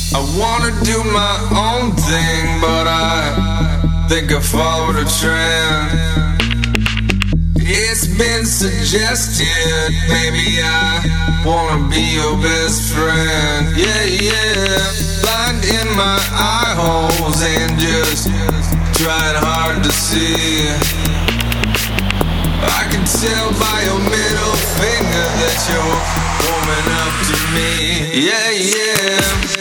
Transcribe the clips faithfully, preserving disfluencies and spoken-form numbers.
I wanna do my own thing, but I think I followed a trend. It's been suggested, maybe I wanna be your best friend. Yeah, yeah, blind in my eye holes and just trying hard to see. I can tell by your middle finger that you're warming up to me. Yeah, yeah.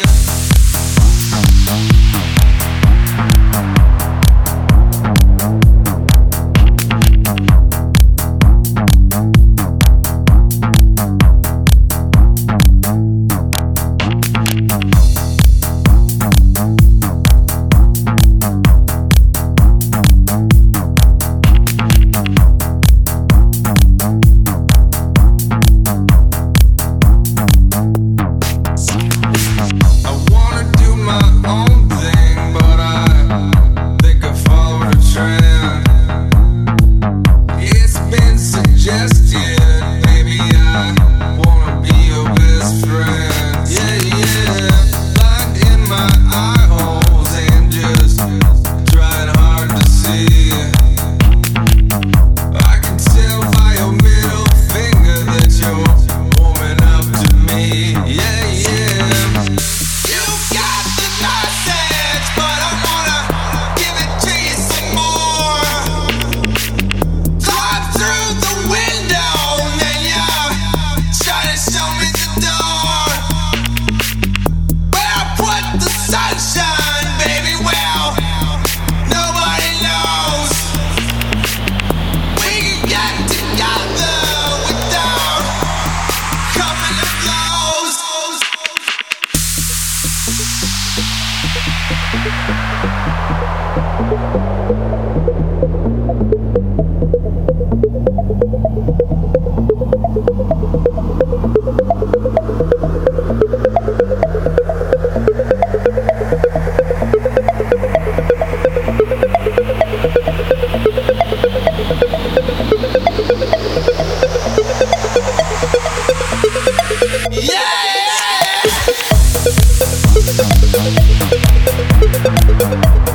Yeah!